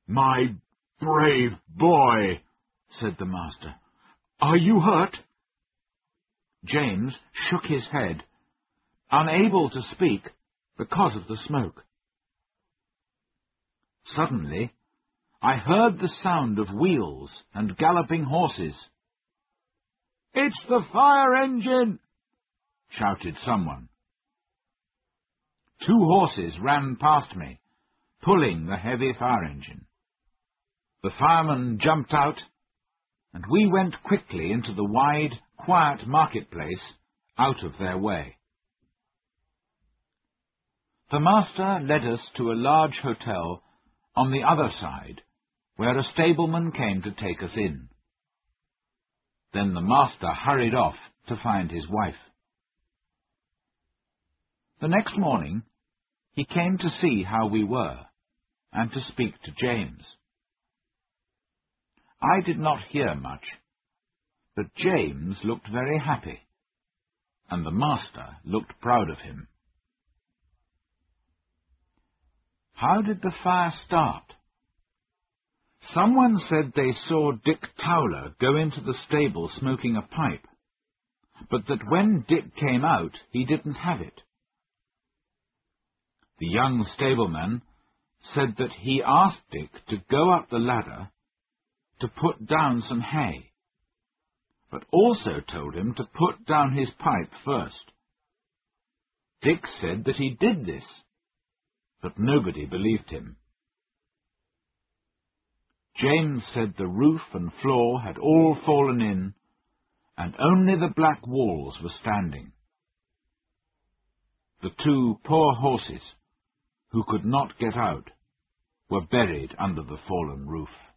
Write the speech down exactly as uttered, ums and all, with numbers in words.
"My brave boy," said the master. "Are you hurt?" James shook his head, unable to speak because of the smoke. Suddenly, I heard the sound of wheels and galloping horses. "It's the fire engine!" shouted someone. Two horses ran past me, pulling the heavy fire engine. The firemen jumped out, and we went quickly into the wide, quiet marketplace out of their way. The master led us to a large hotel on the other side, where a stableman came to take us in. Then the master hurried off to find his wife. The next morning, he came to see how we were, and to speak to James. I did not hear much, but James looked very happy, and the master looked proud of him. How did the fire start? Someone said they saw Dick Towler go into the stable smoking a pipe, but that when Dick came out, he didn't have it. The young stableman said that he asked Dick to go up the ladder to put down some hay, but also told him to put down his pipe first. Dick said that he did this, but nobody believed him. James said the roof and floor had all fallen in, and only the black walls were standing. The two poor horses, who could not get out, were buried under the fallen roof.